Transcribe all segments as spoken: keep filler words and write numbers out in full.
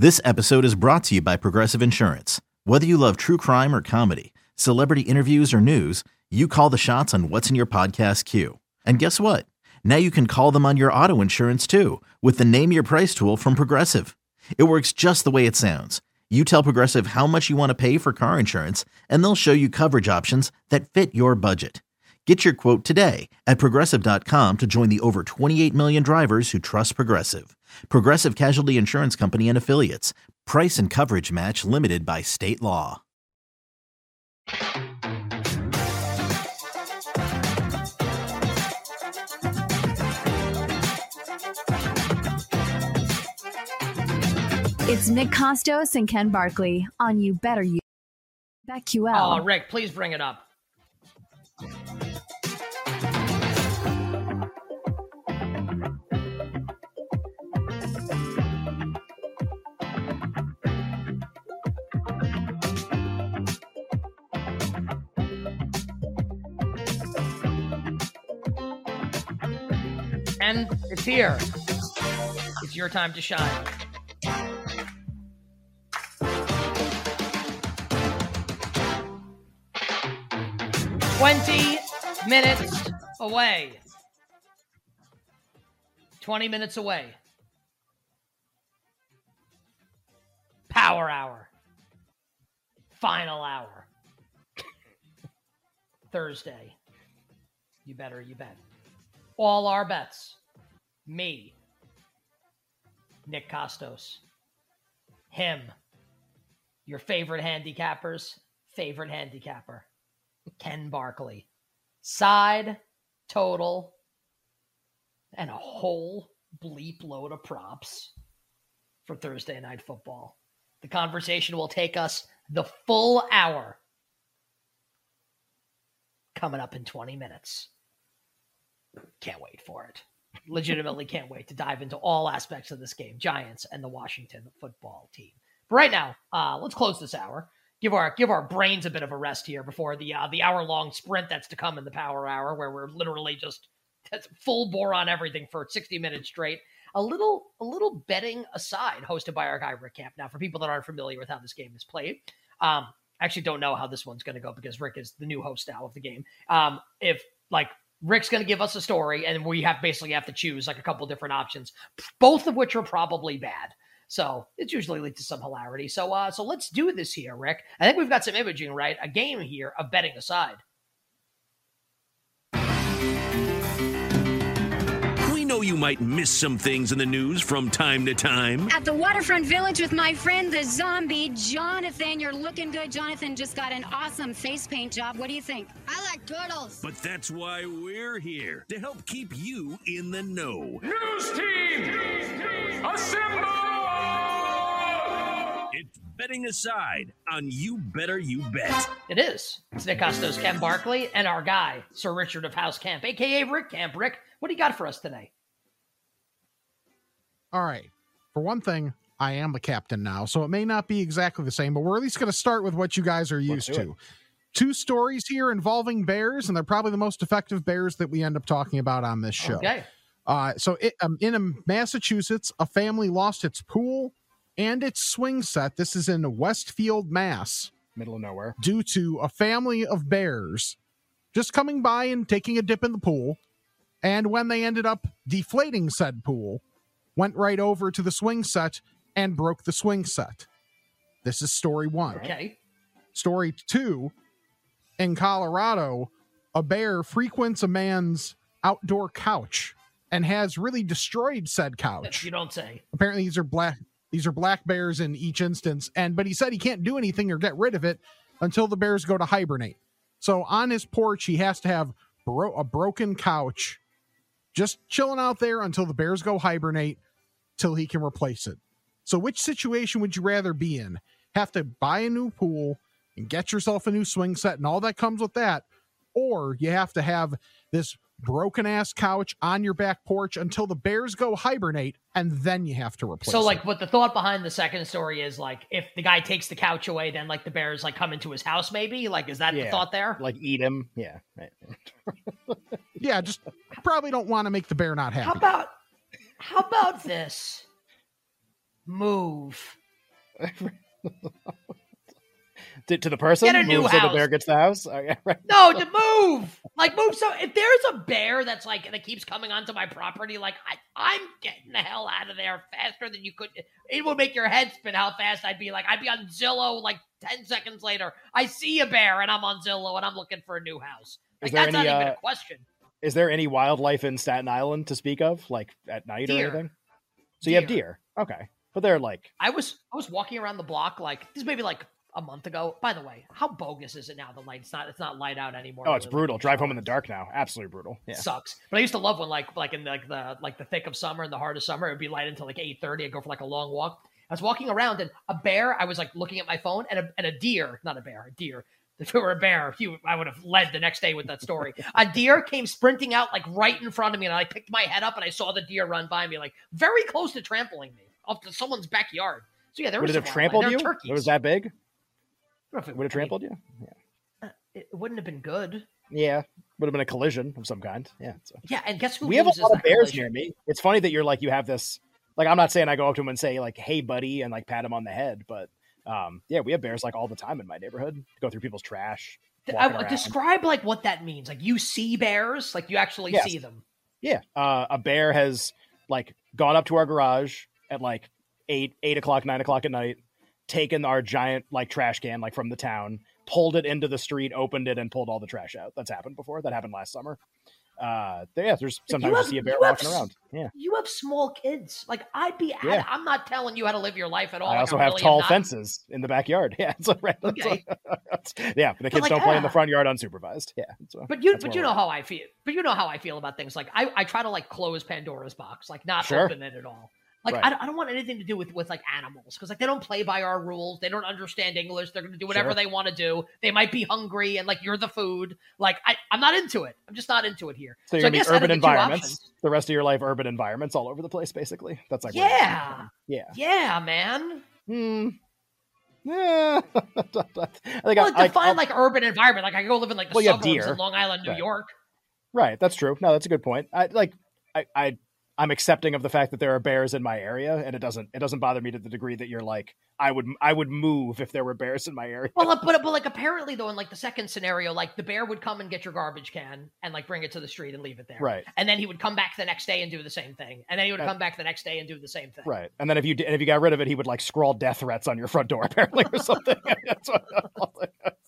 This episode is brought to you by Progressive Insurance. Whether you love true crime or comedy, celebrity interviews or news, you call the shots on what's in your podcast queue. And guess what? Now you can call them on your auto insurance too with the Name Your Price tool from Progressive. It works just the way it sounds. You tell Progressive how much you want to pay for car insurance, and they'll show you coverage options that fit your budget. Get your quote today at progressive dot com to join the over twenty-eight million drivers who trust Progressive. Progressive Casualty Insurance Company and Affiliates. Price and coverage match limited by state law. It's Nick Costos and Ken Barkley on You Better You BetQL. Oh, Rick, please bring it up. And it's here. It's your time to shine. twenty minutes away. twenty minutes away. Power hour. Final hour. Thursday. You better, you bet. All our bets. Me. Nick Costos. Him. Your favorite handicappers. Favorite handicapper. Ken Barkley. Side, total, and a whole bleep load of props for Thursday Night Football. The conversation will take us the full hour. Coming up in twenty minutes. Can't wait for it. Legitimately can't wait to dive into all aspects of this game. Giants and the Washington football team. But right now, uh, let's close this hour. Give our give our brains a bit of a rest here before the uh, the hour long sprint that's to come in the Power Hour, where we're literally just that's full bore on everything for sixty minutes straight. A little a little betting aside, hosted by our guy Rick Camp. Now, for people that aren't familiar with how this game is played, um, I actually don't know how this one's going to go because Rick is the new host now of the game. Um, if like Rick's going to give us a story, and we have basically have to choose like a couple different options, both of which are probably bad. So it usually leads to some hilarity. So uh, so let's do this here, Rick. I think we've got some imaging, right? A game here of betting aside. We know you might miss some things in the news from time to time. At the Waterfront Village with my friend, the zombie, Jonathan. You're looking good. Jonathan just got an awesome face paint job. What do you think? I like turtles. But that's why we're here, to help keep you in the know. News team, assemble! It's Betting Aside on You Better You Bet. It is. It's Nick Costos, Ken Barkley, and our guy, Sir Richard of House Camp, a k a. Rick Camp. Rick, what do you got for us today? All right. For one thing, I am the captain now, so it may not be exactly the same, but we're at least going to start with what you guys are used to. It. Two stories here involving bears, and they're probably the most effective bears that we end up talking about on this show. Okay. Uh, so it, um, in Massachusetts, a family lost its pool and its swing set. This is in Westfield, Mass. Middle of nowhere. Due to a family of bears just coming by and taking a dip in the pool. And when they ended up deflating said pool, went right over to the swing set and broke the swing set. This is story one. Okay. Story two, in Colorado, a bear frequents a man's outdoor couch and has really destroyed said couch. You don't say. Apparently these are black these are black bears in each instance, and but he said he can't do anything or get rid of it until the bears go to hibernate. So on his porch, he has to have bro- a broken couch just chilling out there until the bears go hibernate till he can replace it. So which situation would you rather be in? Have to buy a new pool and get yourself a new swing set and all that comes with that, or you have to have this broken ass couch on your back porch until the bears go hibernate, and then you have to replace so like it. What the thought behind the second story is, like, if the guy takes the couch away, then like the bears like come into his house, maybe, like, is that Yeah. the thought there? Like eat him. Yeah. Right. Yeah, just probably don't want to make the bear not happy. How about how about this? Move. to, to the person Get a new Move so the house. bear gets the house. Oh, yeah, right. No, to move. Like move. So if there's a bear that's like that keeps coming onto my property, like I, I'm getting the hell out of there faster than you could. It would make your head spin how fast I'd be. Like I'd be on Zillow like ten seconds later. I see a bear and I'm on Zillow and I'm looking for a new house. Like Is there that's any, not even uh, a question. Is there any wildlife in Staten Island to speak of, like at night Deer. or anything? So you have Deer. deer. Okay. But they're like, I was I was walking around the block like this maybe like a month ago. By the way, how bogus is it now? The light it's not it's not light out anymore. oh, it's really, brutal. like, Drive home in the dark now. Absolutely brutal. Yeah. Sucks. But I used to love when like like in like the like the thick of summer and the heart of summer, it would be light until like eight thirty. I'd go for like a long walk. I was walking around and a bear, I was like looking at my phone and a and a deer, not a bear, a deer. If it were a bear, you, I would have led the next day with that story. A deer came sprinting out like right in front of me, and I picked my head up and I saw the deer run by me, like very close to trampling me up to someone's backyard. So yeah, there Would was it have some trampled wildlife. you? There are turkeys. It was that big? I don't know if it Would it I mean, trampled you? Yeah. It wouldn't have been good. Yeah. Would have been a collision of some kind. Yeah. So. Yeah, and guess who We have a loses lot of that bears collision? near me. It's funny that you're like, you have this, like, I'm not saying I go up to him and say like, hey buddy, and like pat him on the head, but um, yeah, we have bears like all the time in my neighborhood. Go through people's trash. I, walking around. describe like what that means. Like you see bears, like you actually Yes. see them. Yeah. Uh, a bear has like gone up to our garage at like eight, eight o'clock, nine o'clock at night, taken our giant like trash can, like from the town, pulled it into the street, opened it, and pulled all the trash out. That's happened before. That happened last summer. Uh, yeah, there's sometimes you, have- see a bear you have walking s- around. Yeah. You have small kids. Like I'd be. Yeah. I'm not telling you how to live your life at all. I Like, also really have am tall not. fences in the backyard. Yeah. So, right. Okay. yeah. The kids like, don't play in the ah. front yard unsupervised. Yeah. So But you, that's but where you we're know at. how I feel. But you know how I feel about things. Like I, I try to like close Pandora's box, like not Sure. open it at all. Like Right. I, don't, I don't want anything to do with with like animals because like they don't play by our rules. They don't understand English. They're going to do whatever Sure. they want to do. They might be hungry and like you're the food. Like I, I'm not into it. I'm just not into it here. So you're I gonna guess be out of urban the two environments. options- The rest of your life, urban environments all over the place, basically. That's like where you're Yeah. from. Yeah. Yeah, man. Hmm. Yeah. I think Well, I, define I'll- like urban environment. Like I go live in like the Well, you have suburbs deer. in Long Island, New Right. York. right. That's true. No, that's a good point. I like. I. I I'm accepting of the fact that there are bears in my area, and it doesn't. It doesn't bother me to the degree that you're like, I would. I would move if there were bears in my area. Well, uh, but but like apparently though, in like the second scenario, like the bear would come and get your garbage can and like bring it to the street and leave it there. Right. And then he would come back the next day and do the same thing. And then he would Uh, come back the next day and do the same thing. Right. And then if you did, and if you got rid of it, he would like scrawl death threats on your front door, apparently, or something. That's what-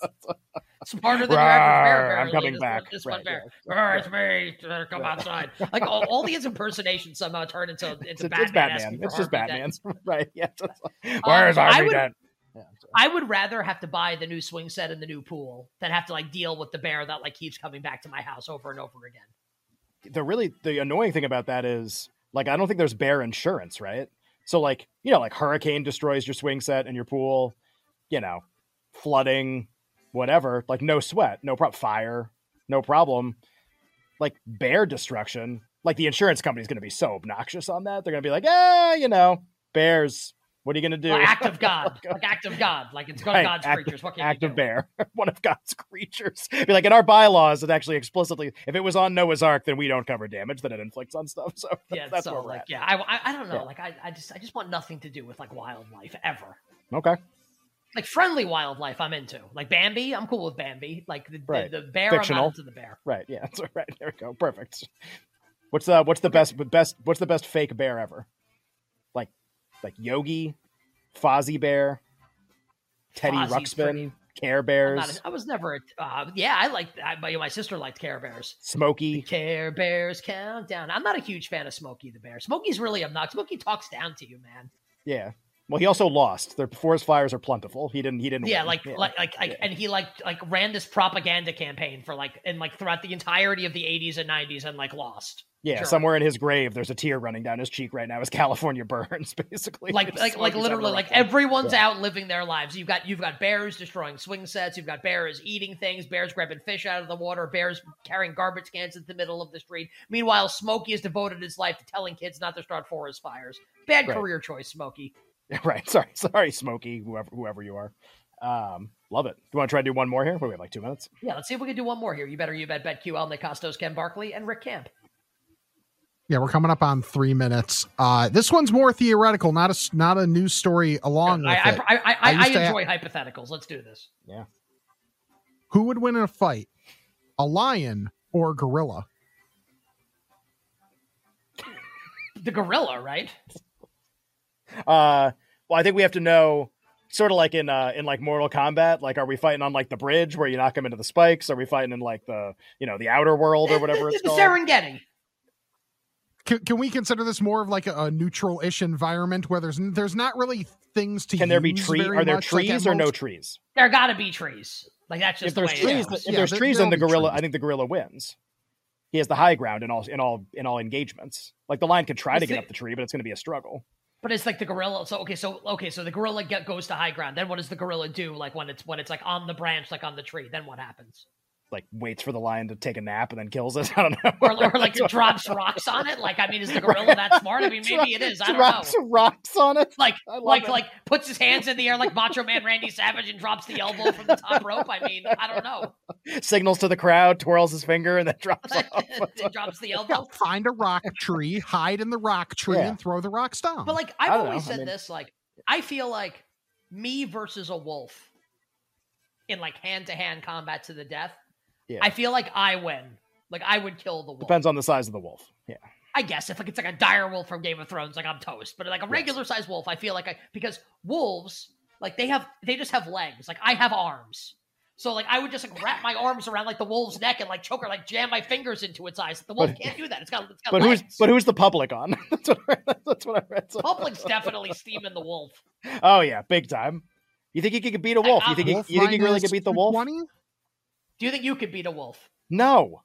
Smarter than your average bear. Rawr, I'm apparently, coming this back. One, this Right, one bear. yeah. "Rawr, it's me. Uh, Come Right. outside. Like all, all these impersonations somehow turn into into It's, it's Batman. Batman. asking for It's just Harvey Batman. Dent. Right. Yeah. Where's I Harvey would- Dent? Yeah, so- I would rather have to buy the new swing set and the new pool than have to like deal with the bear that like keeps coming back to my house over and over again. the really the annoying thing about that is like I don't think there's bear insurance, right? So like, you know, like hurricane destroys your swing set and your pool, you know, flooding, whatever, like no sweat, no problem, fire, no problem. Like bear destruction, like the insurance company's going to be so obnoxious on that. They're going to be like, "Eh, you know, bears, what are you going to do?" Like act of God. Like act of God. Like it's Right, God's act- creatures. What can Act you of do? bear, one of God's creatures. Be like in our bylaws, it actually explicitly, if it was on Noah's Ark, then we don't cover damage that it inflicts on stuff. So Yeah, that's so where we're like at. yeah, I, I, I don't know. Yeah. Like I, I just I just want nothing to do with like wildlife ever. Okay. Like friendly wildlife, I'm into. Like Bambi, I'm cool with Bambi. Like the Right. the, the bear, Fictional. I'm not into the bear. Right. Yeah. That's right. There we go. Perfect. What's the what's the best best what's the best fake bear ever? Like like Yogi, Fozzie Bear, Teddy Fozzie's Ruxpin, pretty- Care I'm Bears, not a, I was never. A, uh, yeah, I like. I, my my sister liked Care Bears. Smokey. Care Bears countdown. I'm not a huge fan of Smokey the Bear. Smokey's really obnoxious. Smokey talks down to you, man. Yeah. Well, he also lost. The forest fires are plentiful. He didn't. He didn't. Yeah, win. like like like, like and he like like ran this propaganda campaign for like and like throughout the entirety of the eighties and nineties and like lost. Yeah, Sure. somewhere in his grave, there's a tear running down his cheek right now as California burns, basically. Like It's like like Smokey's literally ever like wrestling. everyone's Yeah. out living their lives. You've got you've got bears destroying swing sets, you've got bears eating things, bears grabbing fish out of the water, bears carrying garbage cans into the middle of the street. Meanwhile, Smokey has devoted his life to telling kids not to start forest fires. Bad Right. career choice, Smokey. Right. Sorry. Sorry, Smokey, whoever whoever you are. Um, love it. Do you want to try to do one more here? We have like two minutes. Yeah, let's see if we can do one more here. You better you bet bet Q L, Nick Costos, Ken Barkley, and Rick Camp. Yeah, we're coming up on three minutes. Uh, this one's more theoretical, not a not a news story along I, with it. I, I, I, I I used to enjoy ha- hypotheticals. Let's do this. Yeah. Who would win in a fight, a lion or a gorilla? The gorilla, right? Uh, well, I think we have to know, sort of like in uh, in like Mortal Kombat. Like, are we fighting on like the bridge where you knock them into the spikes? Are we fighting in like the you know the outer world or whatever it's the called? Serengeti. Can, can we consider this more of like a, a neutral-ish environment where there's there's not really things to Can there be use trees? very Are there much, like, trees at or no most- trees? There got to be trees. Like that's just If the there's way trees, it is. if Yeah, there's there- trees, there'll then the be gorilla. trees. I think the gorilla wins. He has the high ground in all in all in all engagements. Like the lion could try to Is get it- up the tree, but it's going to be a struggle. But it's like the gorilla. So okay, so okay, so the gorilla get, goes to high ground. Then what does the gorilla do? Like when it's when it's like on the branch, like on the tree. Then what happens? Like waits for the lion to take a nap and then kills it. I don't know. Or, or like it drops rocks on it. Like I mean, is the gorilla that smart? I mean, maybe it is. I don't drops know. rocks on it. Like I love like it. like puts his hands in the air like Macho Man Randy Savage and drops the elbow from the top rope. I mean, I don't know. Signals to the crowd, twirls his finger, and then drops off. It drops the Yeah, elbow. find a rock tree, hide in the rock tree, Yeah. and throw the rocks down. But like I I've don't always know. I said mean- this, like I feel like me versus a wolf in like hand to hand combat to the death. Yeah. I feel like I win. Like I would kill the wolf. Depends on the size of the wolf. Yeah. I guess if like it's like a dire wolf from Game of Thrones, like I'm toast. But like a regular sized wolf, I feel like I because wolves like they have they just have legs. Like I have arms. So like I would just like wrap my arms around like the wolf's neck and like choke her, like jam my fingers into its eyes. The wolf But- can't do that. It's got it's got But legs. who's but who's the public on? that's what I, that's what I read. So- Public's definitely steaming the wolf. Oh yeah, big time. You think you could beat a wolf? You think you, Wolf you think you really minus could beat the wolf? twenty? Do you think you could beat a wolf? No.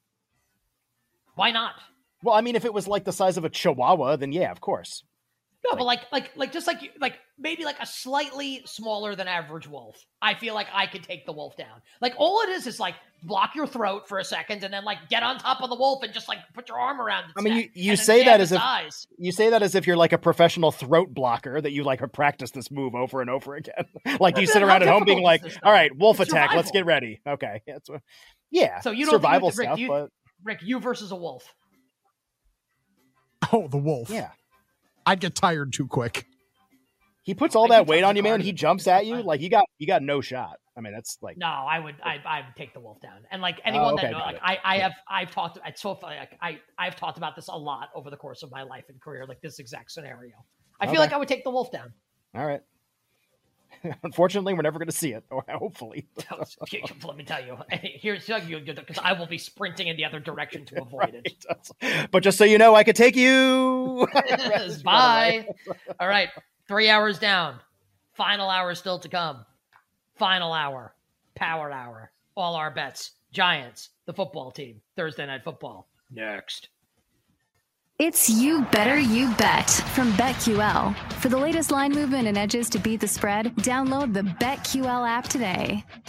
Why not? Well, I mean, if it was like the size of a chihuahua, then yeah, of course. No, but like, like, like, just like, you- like maybe like a slightly smaller than average wolf. I feel like I could take the wolf down. Like all it is is like block your throat for a second and then like get on top of the wolf and just like put your arm around its I mean, neck you, you and then say jab that its as if eyes. you say that as if you're like a professional throat blocker that you like have practiced this move over and over again. Like you But sit then around how at home being difficult like, is this, "All though? right, wolf It's attack, let's survival. get ready." Okay, yeah, that's what, yeah. So you don't think you survival could- Rick, stuff, do you- but Rick, you versus a wolf. Oh, the wolf. yeah, I'd get tired too quick. he puts all Like, that he weight jumps on the you, man. guard. He jumps at you like you got you got no shot. I mean, that's like No, I would, I, I would take the wolf down. And like anyone Oh, okay, that know, got like it. I, I Yeah. have, I've talked, it's so funny. Like I, I've talked about this a lot over the course of my life and career, like this exact scenario. I feel Okay. like I would take the wolf down. all right. Unfortunately, we're never going to see it, or hopefully. Let me tell you, here's because I will be sprinting in the other direction to avoid it. Right. But just so you know, I could take you. Bye. All right, three hours down. Final hour still to come. Final hour, power hour. All our bets. Giants, the football team. Thursday Night Football. Next. It's You Better You Bet from BetQL. For the latest line movement and edges to beat the spread, download the BetQL app today.